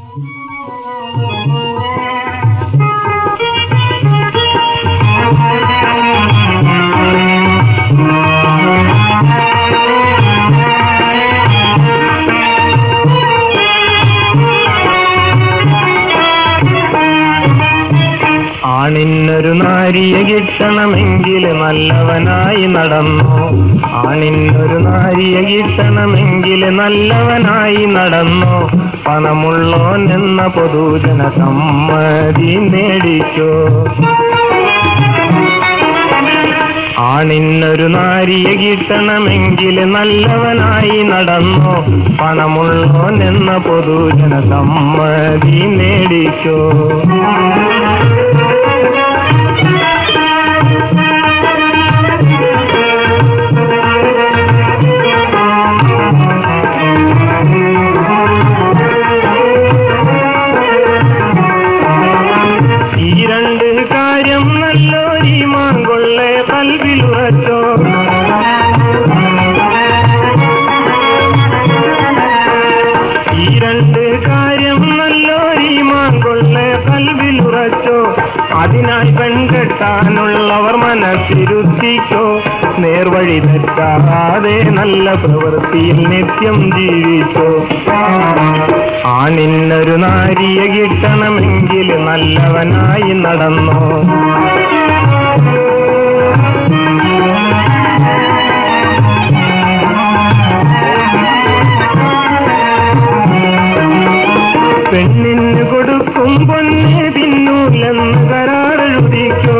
ആണിന്നൊരു നാരിയെ കിട്ടണമെങ്കിൽ നല്ലവനായി നടന്നു. ആണിന്നൊരു നാരിയെ കിട്ടണമെങ്കിൽ നല്ലവനായി നടന്നു. പണമുള്ളോൻ എന്ന പൊതുജന സമ്മതി നേടിക്കോ. ആണിന്നൊരു നാരിയെ കിട്ടണമെങ്കിൽ നല്ലവനായി നടന്നു. പണമുള്ളോൻ എന്ന പൊതുജന സമ്മതി നേടിക്കോ. ഈ രണ്ട് കാര്യം നല്ലൊരീമാൻ കൊള്ളെ കൽവിലുറച്ചോ. ഈ രണ്ട് കാര്യം നല്ലൊരീമാൻ കൊള്ളെ കൽവിലുറച്ചോ. അതിനാൽ പെൺകെട്ടാനുള്ളവർ മനസ്സിരുത്തിക്കോ. നേർവഴി തെറ്റാതെ നല്ല പ്രവൃത്തിയിൽ നിത്യം ജീവിച്ചോ. ആണിന്നൊരു നാരിയെ കിട്ടണമെങ്കിൽ നല്ലവനായി നടന്നോ. പെണ്ണിന് കൊടുക്കും പൊന്നെ തിന്നൂലെന്ന് കരാറെഴുതിക്കോ.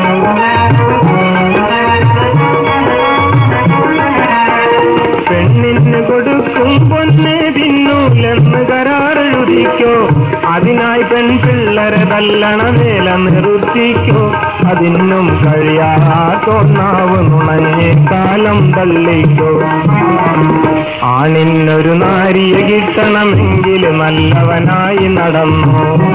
പെണ്ണിന് കൊടുക്കും പൊന്നെ തിന്നൂലെന്ന് കരാറെഴുതിക്കോ. അതിനായി പെൺപിള്ളരെ തല്ലണ നില നിർത്തിക്കോ. അതിനും കഴിയാത്തോന്നാവ് നുണഞ്ഞേ കാലം തള്ളിക്കോ. ആണിന്നൊരു നാരിയെ കിട്ടണമെങ്കിൽ നല്ലവനായി നടന്നു.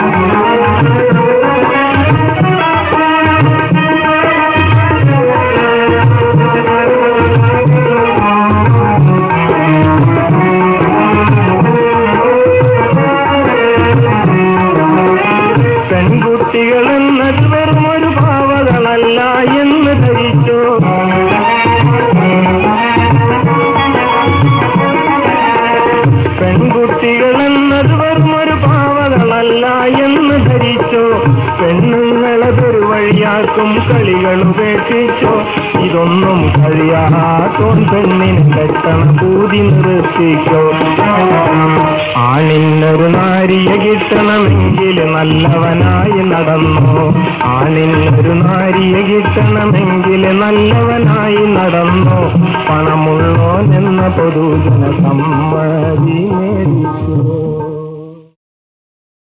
പെൺകുട്ടികളെന്നത് വെറും ഒരു പാവകളല്ല എന്ന് ധരിച്ചോ. പെൺകുട്ടികളെന്നത് വെറും ഒരു പാവകളല്ല എന്ന് ധരിച്ചോ. പെണ്ണുങ്ങളെ പെരുവഴിയാക്കും കളികൾ ഉപേക്ഷിച്ചോ. ഇതൊന്നും കഴിയാത്തോൻ പെണ്ണിന് കെട്ടണ പൂതി നിർത്തിക്കോ. ആണിന്നൊരു നാരിയെ കിട്ടണമെങ്കിൽ നല്ലവനായി നടന്നോ. ആണിന്നൊരു നാരിയെ കിട്ടണമെങ്കിൽ നല്ലവനായി നടന്നോ. പണമുള്ളോൻ എന്ന പൊതുജന സമ്മതി നേടിക്കോ.